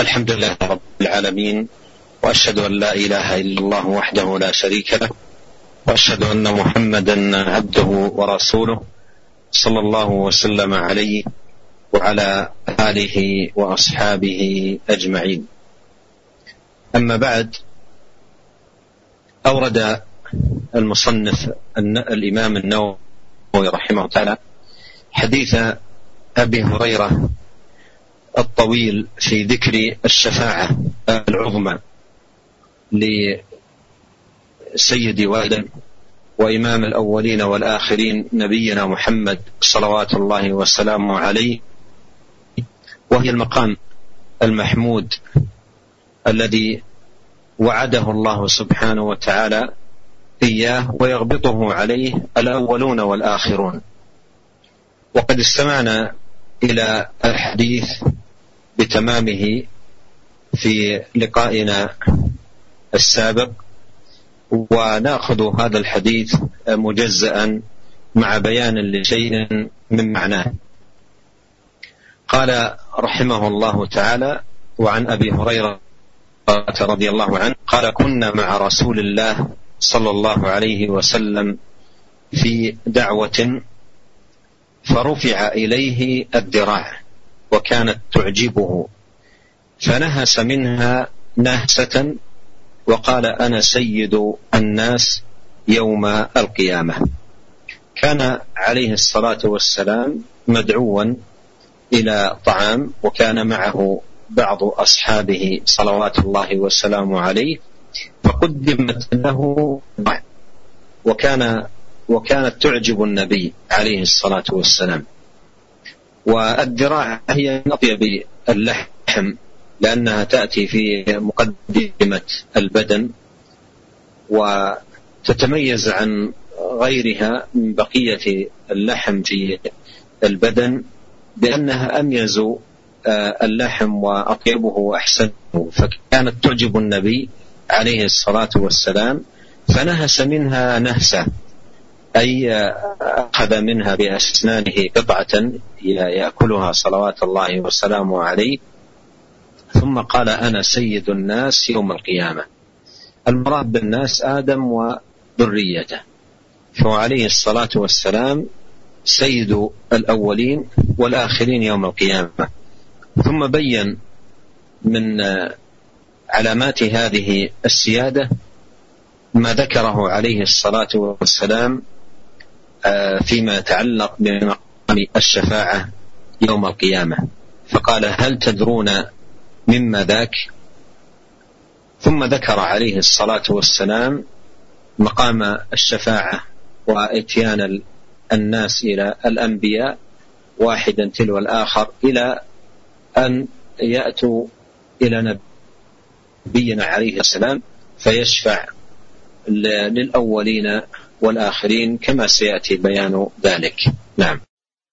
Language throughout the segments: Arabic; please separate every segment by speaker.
Speaker 1: الحمد لله رب العالمين، وأشهد أن لا إله إلا الله وحده لا شريك له، وأشهد أن محمدا عبده ورسوله صلى الله وسلم عليه وعلى آله وأصحابه أجمعين. أما بعد، أورد المصنف الإمام النووي رحمه الله تعالى حديث أبي هريرة الطويل في ذكر الشفاعة العظمى لسيد ولد وإمام الأولين والآخرين نبينا محمد صلوات الله وسلامه عليه، وهي المقام المحمود الذي وعده الله سبحانه وتعالى إياه ويغبطه عليه الأولون والآخرون. وقد استمعنا إلى الحديث بتمامه في لقائنا السابق، ونأخذ هذا الحديث مجزأ مع بيان لشيء من معناه. قال رحمه الله تعالى: وعن أبي هريرة رضي الله عنه قال: كنا مع رسول الله صلى الله عليه وسلم في دعوة فرفع إليه الذراع وكانت تعجبه، فنهس منها نهسة وقال: أنا سيد الناس يوم القيامة. كان عليه الصلاة والسلام مدعوا إلى طعام، وكان معه بعض أصحابه صلوات الله وسلامه عليه، فقدمت له وكانت تعجب النبي عليه الصلاة والسلام. والذراع هي من أطيب اللحم لأنها تأتي في مقدمة البدن، وتتميز عن غيرها من بقية اللحم في البدن بأنها أميز اللحم وأطيبه وأحسنه، فكانت تعجب النبي عليه الصلاة والسلام، فنهس منها نهسة، أي أخذ منها بأسنانه قطعة يأكلها صلوات الله وسلامه عليه، ثم قال: أنا سيد الناس يوم القيامة. المراد بالناس آدم وذريته، فهو عليه الصلاة والسلام سيد الأولين والآخرين يوم القيامة. ثم بين من علامات هذه السيادة ما ذكره عليه الصلاة والسلام فيما يتعلق بمقام الشفاعة يوم القيامة، فقال: هل تدرون مما ذاك؟ ثم ذكر عليه الصلاة والسلام مقام الشفاعة وإتيان الناس إلى الأنبياء واحدا تلو الآخر إلى أن يأتوا إلى نبينا عليه السلام فيشفع للأولين والآخرين كما سيأتي بيان ذلك. نعم.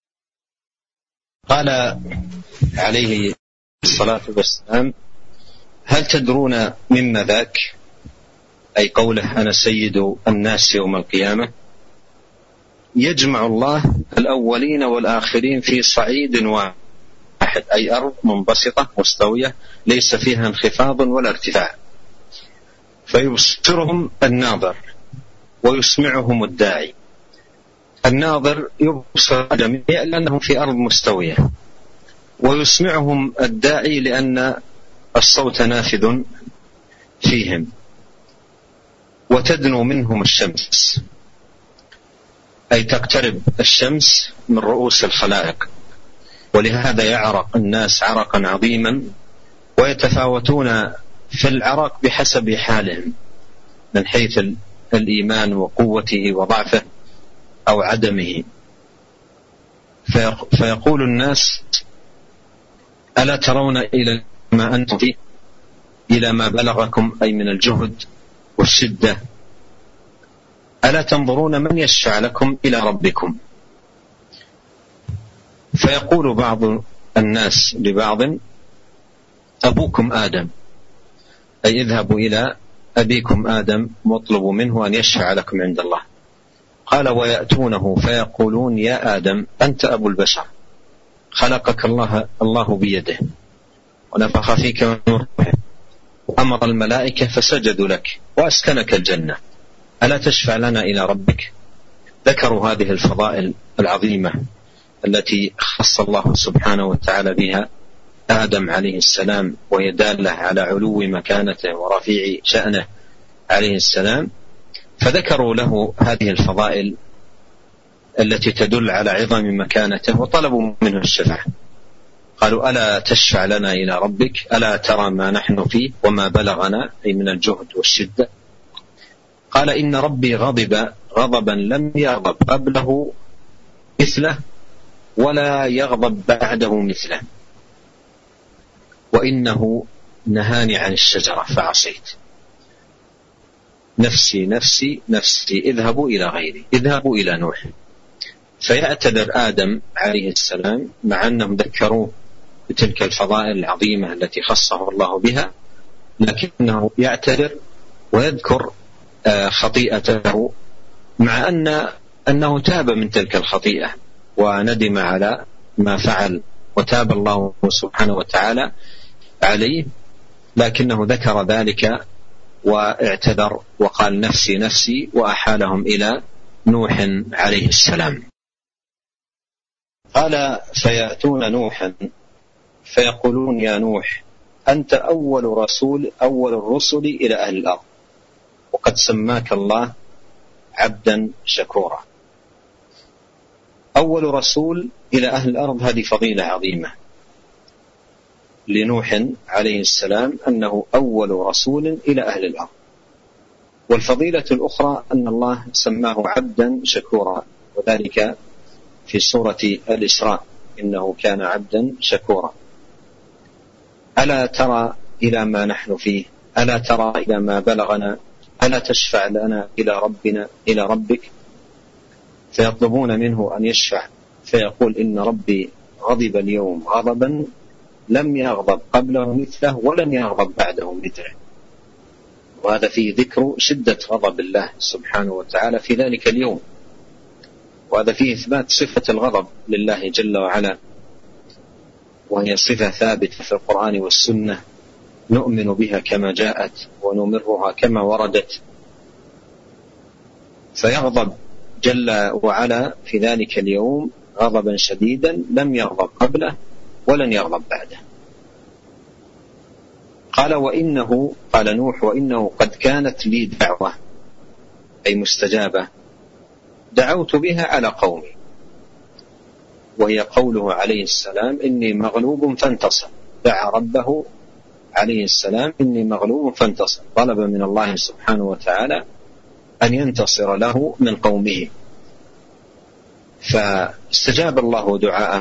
Speaker 1: قال عليه الصلاة والسلام: هل تدرون مما ذاك؟ أي قوله: أنا سيد الناس يوم القيامة. يجمع الله الأولين والآخرين في صعيد واحد، أي أرض منبسطة مستوية ليس فيها انخفاض ولا ارتفاع، فيبصرهم الناظر ويسمعهم الداعي. الناظر يبصر جميع لأنهم في أرض مستوية، ويسمعهم الداعي لأن الصوت نافذ فيهم، وتدنو منهم الشمس، أي تقترب الشمس من رؤوس الخلائق، ولهذا يعرق الناس عرقا عظيما، ويتفاوتون في العرق بحسب حالهم من حيث الإيمان وقوته وضعفه أو عدمه. فيقول الناس: ألا ترون إلى ما أنتم فيه، إلى ما بلغكم أي من الجهد والشدة؟ ألا تنظرون من يشفع لكم إلى ربكم؟ فيقول بعض الناس لبعض: أبوكم آدم، أي اذهبوا إلى أبيكم آدم واطلبوا منه أن يشفع لكم عند الله. قال: ويأتونه فيقولون: يا آدم، أنت أبو البشر، خلقك الله بيده، ونفخ فيك من روحه وأمر الملائكة فسجدوا لك وأسكنك الجنة، ألا تشفع لنا إلى ربك؟ ذكروا هذه الفضائل العظيمة التي خص الله سبحانه وتعالى بها آدم عليه السلام، وهي دالة على علو مكانته ورفيع شأنه عليه السلام، فذكروا له هذه الفضائل التي تدل على عظم مكانته وطلبوا منه الشفاعة. قالوا ألا تشفع لنا إلى ربك؟ ألا ترى ما نحن فيه وما بلغنا أي من الجهد والشدة؟ قال إن ربي غضب غضبا لم يغضب قبله مثله ولا يغضب بعده مثله، وإنه نهاني عن الشجرة فعصيت، نفسي نفسي نفسي اذهبوا إلى غيري، اذهبوا إلى نوح. فيعتذر آدم عليه السلام مع أنهم ذكروه بتلك الفضائل العظيمة التي خصه الله بها، لكنه يعتذر ويذكر خطيئته، مع أنه تاب من تلك الخطيئة وندم على ما فعل وتاب الله سبحانه وتعالى عليه، لكنه ذكر ذلك واعتذر وقال نفسي نفسي، وأحالهم إلى نوح عليه السلام. قال فيأتون نوحا فيقولون يا نوح أنت أول الرسل إلى أهل الأرض، وقد سماك الله عبدا شكورا. أول رسول إلى أهل الأرض هذه فضيلة عظيمة لنوح عليه السلام، أنه أول رسول إلى أهل الأرض. والفضيلة الأخرى أن الله سماه عبدا شكورا، وذلك في سورة الإسراء إنه كان عبدا شكورا. ألا ترى إلى ما نحن فيه، ألا ترى إلى ما بلغنا، ألا تشفع لنا إلى ربك؟ فيطلبون منه أن يشفع، فيقول إن ربي غضب اليوم غضبا لم يغضب قبله مثله ولن يغضب بعده مثله. وهذا فيه ذكر شدة غضب الله سبحانه وتعالى في ذلك اليوم، وهذا فيه إثبات صفة الغضب لله جل وعلا، وهي صفة ثابتة في القرآن والسنة نؤمن بها كما جاءت ونمرها كما وردت. فيغضب جل وعلا في ذلك اليوم غضبا شديدا لم يغضب قبله ولن يغضب بعده. قال نوح وإنه قد كانت لي دعوة أي مستجابة دعوت بها على قومي، وهي قوله عليه السلام إني مغلوب فانتصر. دعا ربه عليه السلام إني مغلوب فانتصر، طلب من الله سبحانه وتعالى أن ينتصر له من قومه، فاستجاب الله دعاءه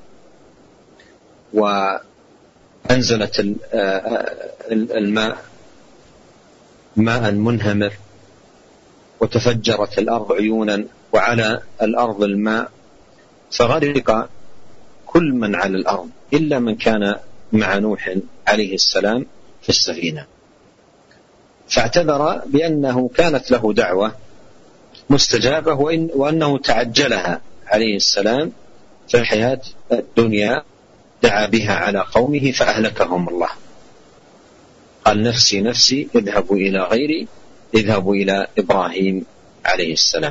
Speaker 1: وأنزلت الماء ماء منهمر، وتفجرت الأرض عيونا وعلى الأرض الماء، فغرق كل من على الأرض إلا من كان مع نوح عليه السلام في السفينة. فاعتذر بأنه كانت له دعوة مستجابة وأنه تعجلها عليه السلام في الحياة الدنيا، دعا بها على قومه فأهلكهم الله. قال نفسي نفسي اذهبوا إلى غيري، اذهبوا إلى إبراهيم عليه السلام.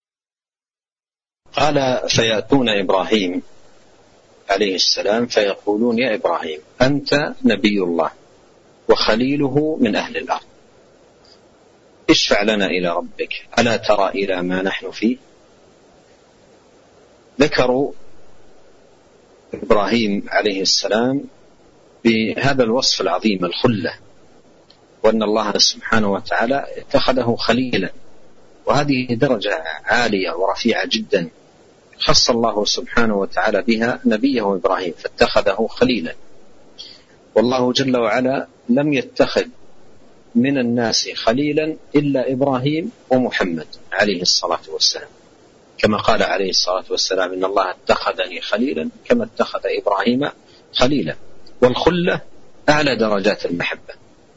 Speaker 1: قال فيأتون إبراهيم عليه السلام فيقولون يا إبراهيم أنت نبي الله وخليله من أهل الأرض، اشفع لنا إلى ربك، ألا ترى إلى ما نحن فيه؟ ذكروا إبراهيم عليه السلام بهذا الوصف العظيم الخلة، وأن الله سبحانه وتعالى اتخذه خليلا، وهذه درجة عالية ورفيعة جدا خص الله سبحانه وتعالى بها نبيه إبراهيم فاتخذه خليلا. والله جل وعلا لم يتخذ من الناس خليلا إلا إبراهيم ومحمد عليه الصلاة والسلام، كما قال عليه الصلاة والسلام إن الله اتخذني خليلا كما اتخذ إبراهيم خليلا. والخلة أعلى درجات المحبة،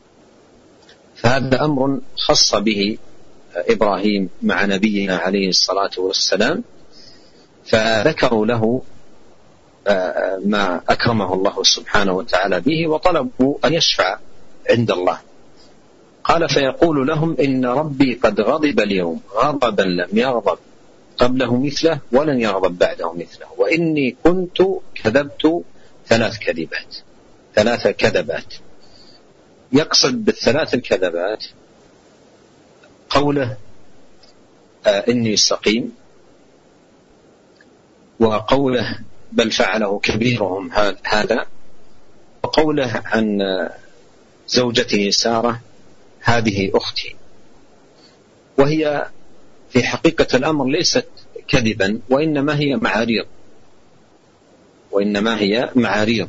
Speaker 1: فهذا أمر خص به إبراهيم مع نبينا عليه الصلاة والسلام. فذكروا له ما أكرمه الله سبحانه وتعالى به، وطلبوا أن يشفع عند الله. قال فيقول لهم إن ربي قد غضب اليوم غضبا لم يغضب قبله مثله ولن يغضب بعده مثله، وإني كنت كذبت 3 كذبات. يقصد بالثلاث الكذبات قوله إني سقيم، وقوله بل فعله كبيرهم هذا، وقوله عن زوجته سارة هذه أختي. وهي في حقيقة الأمر ليست كذبا، وإنما هي معاريض،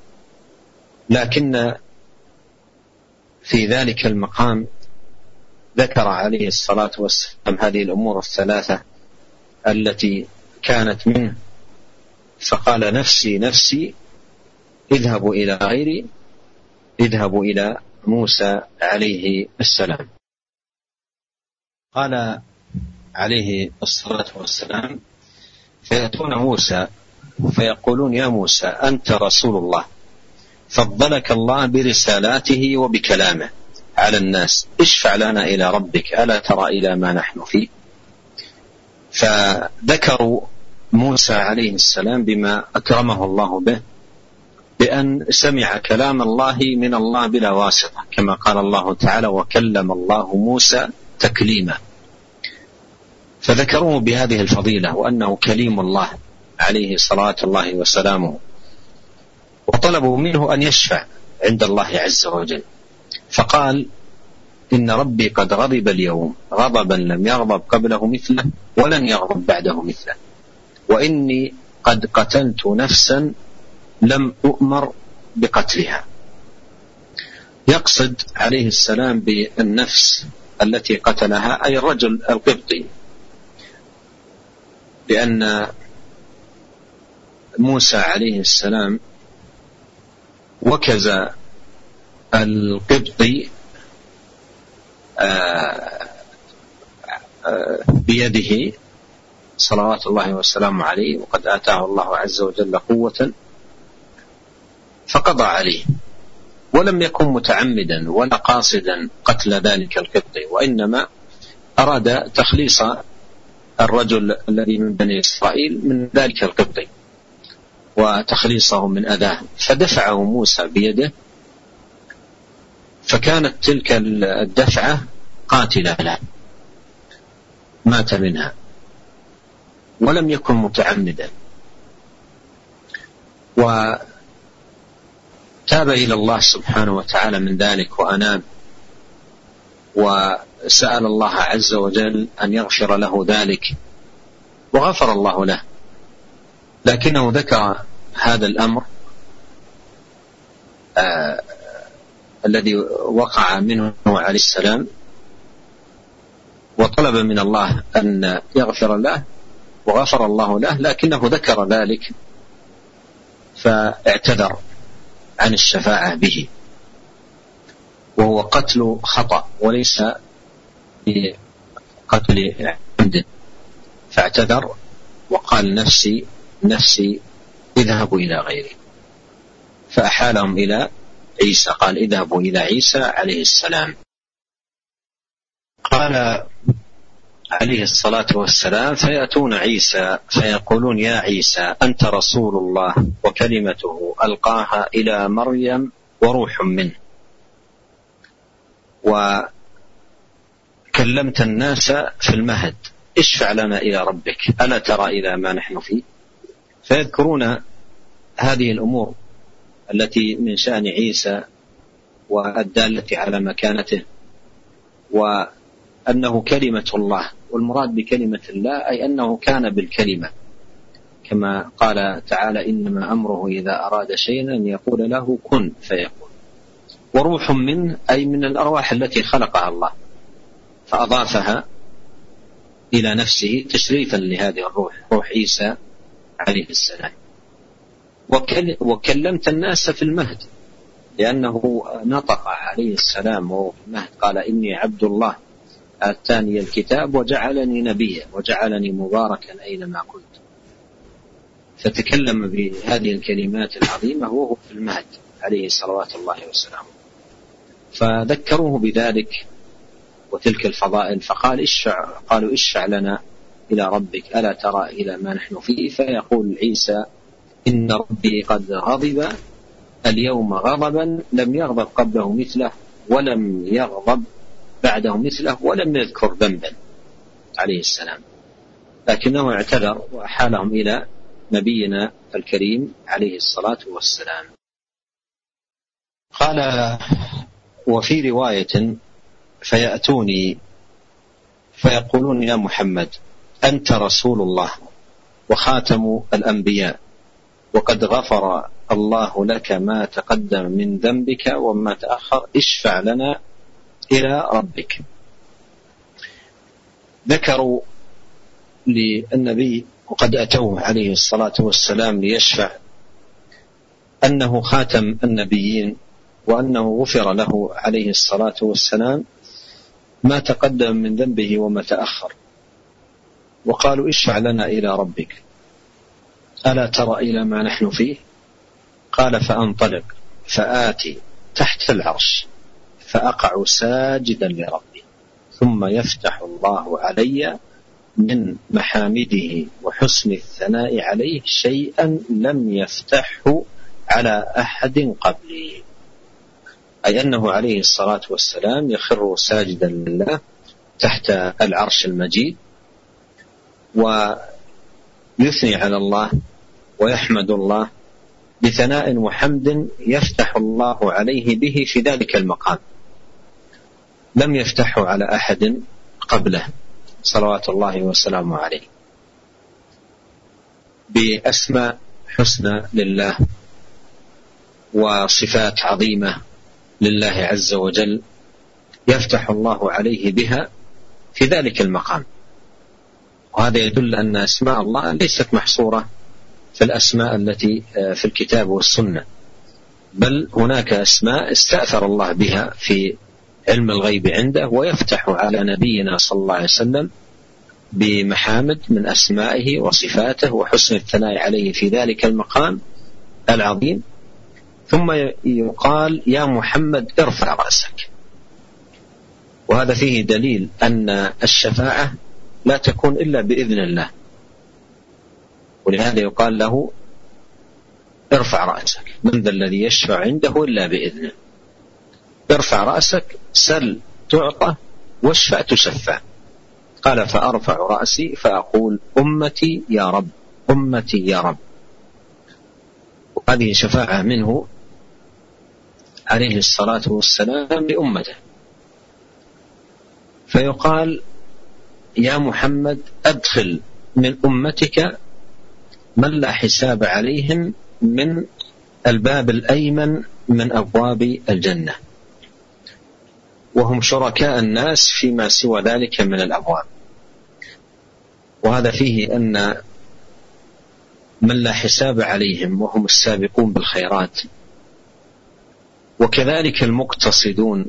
Speaker 1: لكن في ذلك المقام ذكر عليه الصلاة والسلام هذه الأمور الثلاثة التي كانت منه، فقال نفسي نفسي اذهبوا إلى غيري، اذهبوا إلى موسى عليه السلام. قال عليه الصلاة والسلام فيأتون موسى فيقولون يا موسى أنت رسول الله، فضلك الله برسالاته وبكلامه على الناس، اشفع لنا إلى ربك ألا ترى إلى ما نحن فيه. فذكروا موسى عليه السلام بما أكرمه الله به، بأن سمع كلام الله من الله بلا واسطة، كما قال الله تعالى وكلم الله موسى تكليما. فذكروه بهذه الفضيلة وأنه كليم الله عليه صلاة الله وسلامه، وطلبوا منه أن يشفع عند الله عز وجل. فقال إن ربي قد غضب اليوم غضبا لم يغضب قبله مثله ولن يغضب بعده مثله، وإني قد قتلت نفسا لم أؤمر بقتلها. يقصد عليه السلام بالنفس التي قتلها أي الرجل القبطي، لأن موسى عليه السلام وكز القبطي بيده صلوات الله وسلامه عليه، وقد آتاه الله عز وجل قوة فقضى عليه، ولم يكن متعمدا ولا قاصدا قتل ذلك القبطي، وإنما أراد تخليص الرجل الذي من بني إسرائيل من ذلك القبطي وتخليصه من أذاه، فدفعه موسى بيده، فكانت تلك الدفعة قاتلة له، مات منها ولم يكن متعمدا، وتاب إلى الله سبحانه وتعالى من ذلك وأناب، وسأل الله عز وجل أن يغفر له ذلك وغفر الله له. لكنه ذكر هذا الأمر الذي وقع منه عليه السلام، وطلب من الله أن يغفر له وغفر الله له، لكنه ذكر ذلك فاعتذر عن الشفاعة به، وهو قتل خطأ وليس بقتل عمد، فاعتذر وقال نفسي نفسي اذهبوا إلى غيري، فأحالهم إلى عيسى، قال اذهبوا إلى عيسى عليه السلام. قال عليه الصلاة والسلام فيأتون عيسى فيقولون يا عيسى أنت رسول الله وكلمته ألقاها إلى مريم وروح منه، وكلمت الناس في المهد، اشفع لنا إلى ربك ألا ترى إلى ما نحن فيه. فيذكرون هذه الأمور التي من شأن عيسى والدالة على مكانته، وأنه كلمة الله، والمراد بكلمة الله أي أنه كان بالكلمة، كما قال تعالى إنما أمره إذا أراد شيئا أن يقول له كن فيكون. وروح منه أي من الأرواح التي خلقها الله، فأضافها إلى نفسه تشريفا لهذه الروح، روح عيسى عليه السلام. وكلمت الناس في المهد، لأنه نطق عليه السلام وهو في المهد، قال إني عبد الله آتاني الكتاب وجعلني نبيا وجعلني مباركا أينما كنت. فتكلم بهذه الكلمات العظيمة وهو في المهد عليه صلوات الله وسلامه، فذكروه بذلك وتلك الفضائل، قالوا اشفع لنا إلى ربك ألا ترى إلى ما نحن فيه، فيقول عيسى إن ربي قد غضب اليوم غضبا لم يغضب قبله مثله ولم يغضب بعده مثله ولم يذكر ذنبا عليه السلام، لكنه اعتذر وأحالهم إلى نبينا الكريم عليه الصلاة والسلام. قال وفي رواية فيأتوني فيقولون يا محمد أنت رسول الله وخاتم الأنبياء وقد غفر الله لك ما تقدم من ذنبك وما تأخر، اشفع لنا إلى ربك. ذكروا للنبي وقد أتوه عليه الصلاة والسلام ليشفع أنه خاتم النبيين وأنه غفر له عليه الصلاة والسلام ما تقدم من ذنبه وما تأخر، وقالوا اشفع لنا إلى ربك ألا ترى إلى ما نحن فيه؟ قال فأنطلق فآتي تحت العرش فأقع ساجدا لربي ثم يفتح الله علي من محامده وحسن الثناء عليه شيئا لم يفتحه على أحد قبلي، أي أنه عليه الصلاة والسلام يخر ساجدا لله تحت العرش المجيد ويثني على الله ويحمد الله بثناء وحمد يفتح الله عليه به في ذلك المقام لم يفتحه على أحد قبله صلوات الله وسلامه عليه، بأسماء حسنى لله وصفات عظيمة لله عز وجل يفتح الله عليه بها في ذلك المقام. وهذا يدل أن أسماء الله ليست محصورة في الأسماء التي في الكتاب والسنة، بل هناك أسماء استأثر الله بها في علم الغيب عنده ويفتح على نبينا صلى الله عليه وسلم بمحامد من أسمائه وصفاته وحسن الثناء عليه في ذلك المقام العظيم، ثم يقال يا محمد ارفع رأسك. وهذا فيه دليل أن الشفاعة لا تكون إلا بإذن الله، ولهذا يقال له ارفع رأسك، من ذا الذي يشفع عنده إلا بإذنه. ارفع رأسك، سل تعطى، واشفع تشفع. قال فأرفع رأسي فأقول أمتي يا رب أمتي يا رب. وهذه شفاعة منه عليه الصلاة والسلام لأمته، فيقال يا محمد أدخل من أمتك من لا حساب عليهم من الباب الأيمن من أبواب الجنة، وهم شركاء الناس فيما سوى ذلك من الأبواب. وهذا فيه أن من لا حساب عليهم وهم السابقون بالخيرات، وكذلك المقتصدون.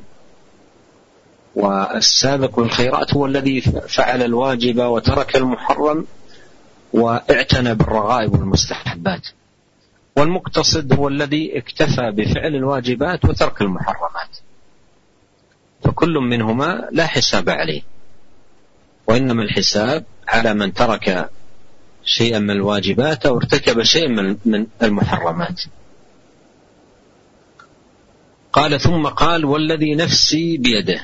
Speaker 1: والسابق بالخيرات هو الذي فعل الواجب وترك المحرم واعتنى بالرغائب والمستحبات، والمقتصد هو الذي اكتفى بفعل الواجبات وترك المحرمات، فكل منهما لا حساب عليه، وإنما الحساب على من ترك شيئا من الواجبات أو ارتكب شيئا من المحرمات. قال ثم قال والذي نفسي بيده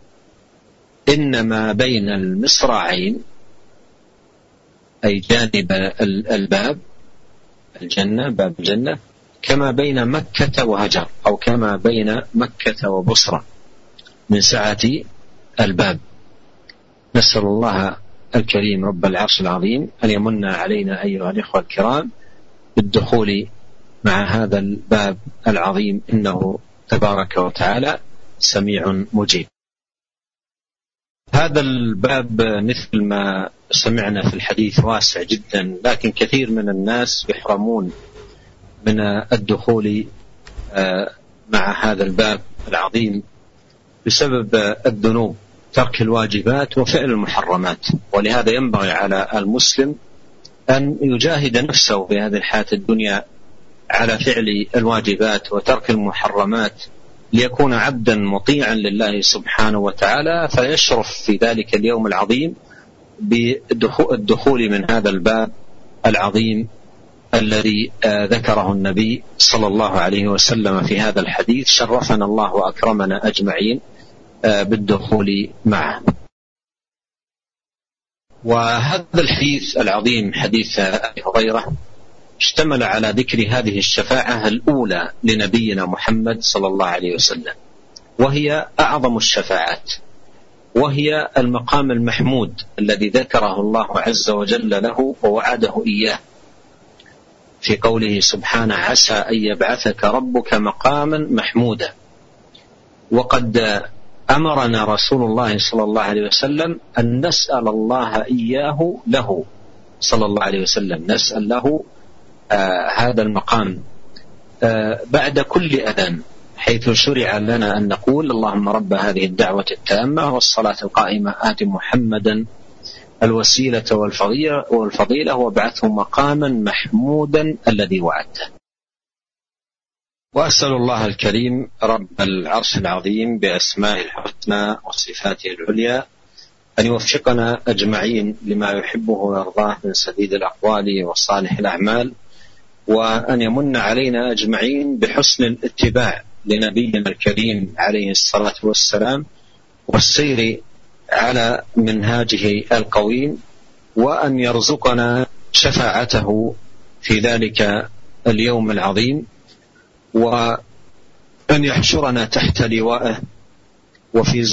Speaker 1: إنما بين المصراعين أي جانب الباب الجنة باب الجنة كما بين مكة وهجر أو كما بين مكة وبصرة من سعة الباب. نسأل الله الكريم رب العرش العظيم أن يمن علينا أيها الإخوة الكرام بالدخول مع هذا الباب العظيم، إنه تبارك وتعالى سميع مجيب. هذا الباب مثل ما سمعنا في الحديث واسع جدا، لكن كثير من الناس يحرمون من الدخول مع هذا الباب العظيم بسبب الذنوب، ترك الواجبات وفعل المحرمات. ولهذا ينبغي على المسلم أن يجاهد نفسه في هذه الحياة الدنيا على فعل الواجبات وترك المحرمات ليكون عبدا مطيعا لله سبحانه وتعالى، فيشرف في ذلك اليوم العظيم بالدخول من هذا الباب العظيم الذي ذكره النبي صلى الله عليه وسلم في هذا الحديث. شرفنا الله وأكرمنا أجمعين بالدخول معه. وهذا الحديث العظيم حديث أبي هريرة اشتمل على ذكر هذه الشفاعة الأولى لنبينا محمد صلى الله عليه وسلم، وهي أعظم الشفاعات، وهي المقام المحمود الذي ذكره الله عز وجل له ووعده إياه في قوله سبحانه: عسى أن يبعثك ربك مقاما محمودا. وقد أمرنا رسول الله صلى الله عليه وسلم أن نسأل الله إياه له صلى الله عليه وسلم، نسأل له هذا المقام بعد كل أذان، حيث شرع لنا أن نقول: اللهم رب هذه الدعوة التامة والصلاة القائمة آت محمدا الوسيلة والفضيلة وابعثه مقاما محمودا الذي وعدته. وأسأل الله الكريم رب العرش العظيم بأسمائه الحسنى وصفاته العليا أن يوفقنا أجمعين لما يحبه ويرضاه من سديد الأقوال وصالح الأعمال، وأن يمن علينا أجمعين بحسن الاتباع لنبينا الكريم عليه الصلاة والسلام والسير على منهاجه القويم، وأن يرزقنا شفاعته في ذلك اليوم العظيم، وأن يحشرنا تحت لوائه وفي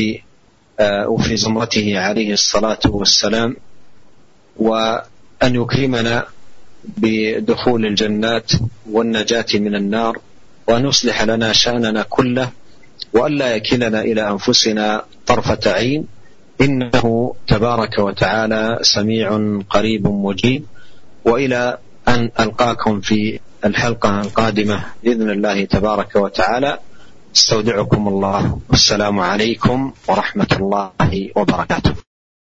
Speaker 1: زمرته عليه الصلاة والسلام، وأن يكرمنا بدخول الجنات والنجاة من النار، وأن يصلح لنا شأننا كله، وأن لا يكلنا إلى أنفسنا طرفة عين، إنه تبارك وتعالى سميع قريب مجيب. وإلى أن ألقاكم في الحلقة القادمة بإذن الله تبارك وتعالى، استودعكم الله، والسلام عليكم ورحمة الله وبركاته.